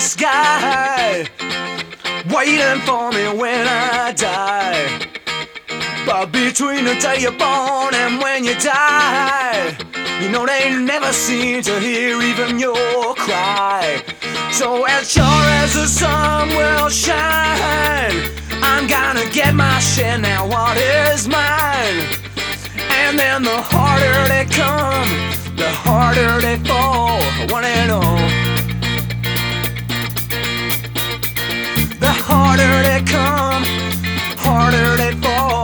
sky, waiting for me when I die. But between the day you're born and when you die, you know they never seem to hear even your cry. So as sure as the sun will shine, I'm gonna get my share now, what is mine. And then the harder they come, the harder they fall, one and all. The harder they come, harder they fall.